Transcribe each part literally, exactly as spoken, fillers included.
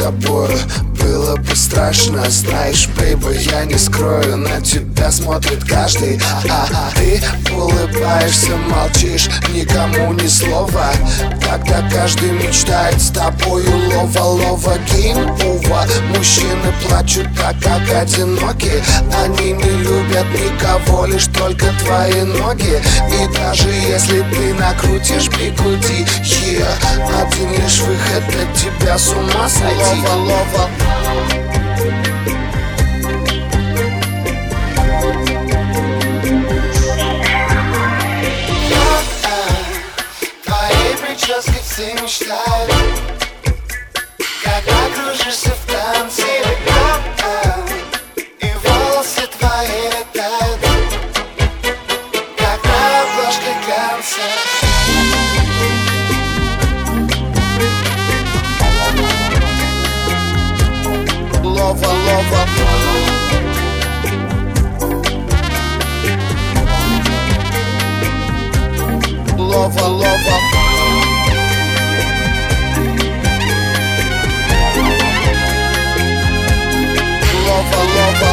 тобою было бы страшно. Знаешь, бейби, я не скрою, на тебя смотрит каждый. А ты улыбаешься, молчишь, никому ни слова. Когда каждый мечтает с тобою лова-лова гейм-ова. Мужчины плачут так, как одиноки. Они не любят никого, лишь только твои ноги. И даже если ты накрутишь бигуди, yeah, один лишь выход от тебя с ума сойти. Лова-лова. Твоей прической все мечтают, когда кружишься в танце. И волосы твои летают, как на обложке глянца. Лова, лова. Лова, лова. Lova, lova.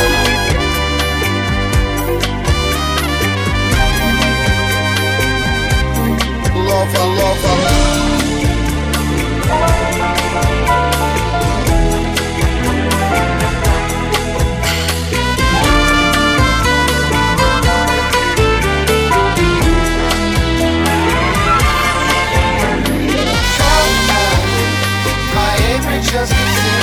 Lova, lova. Just